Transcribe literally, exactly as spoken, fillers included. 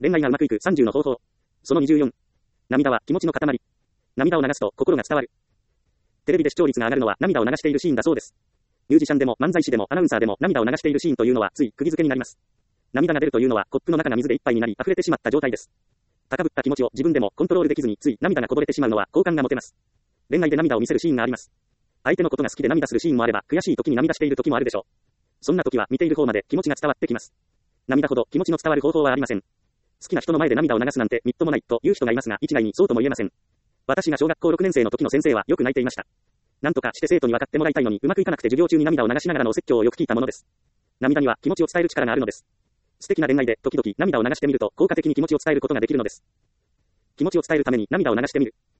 恋愛がうまくいくさんじゅうの方法。そのにじゅうよん。涙は気持ちの塊。涙を流すと心が伝わる。テレビで視聴率が上がるのは涙を流しているシーンだそうです。ミュージシャンでも漫才師でもアナウンサーでも涙を流しているシーンというのはつい釘付けになります。涙が出るというのはコップの中が水でいっぱいになり溢れてしまった状態です。高ぶった気持ちを自分でもコントロールできずについ涙がこぼれてしまうのは好感が持てます。恋愛で涙を見せるシーンがあります。相手のことが好きで涙するシーンもあれば悔しい時に涙している時もあるでしょう。そんな時は見ている方まで気持ちが伝わってきます。涙ほど気持ちの伝わる方法はありません。好きな人の前で涙を流すなんてみっともないという人がいますが一概にそうとも言えません。私が小学校ろくねん生の時の先生はよく泣いていました。なんとかして生徒に分かってもらいたいのにうまくいかなくて授業中に涙を流しながらのお説教をよく聞いたものです。涙には気持ちを伝える力があるのです。素敵な恋愛で時々涙を流してみると効果的に気持ちを伝えることができるのです。気持ちを伝えるために涙を流してみる。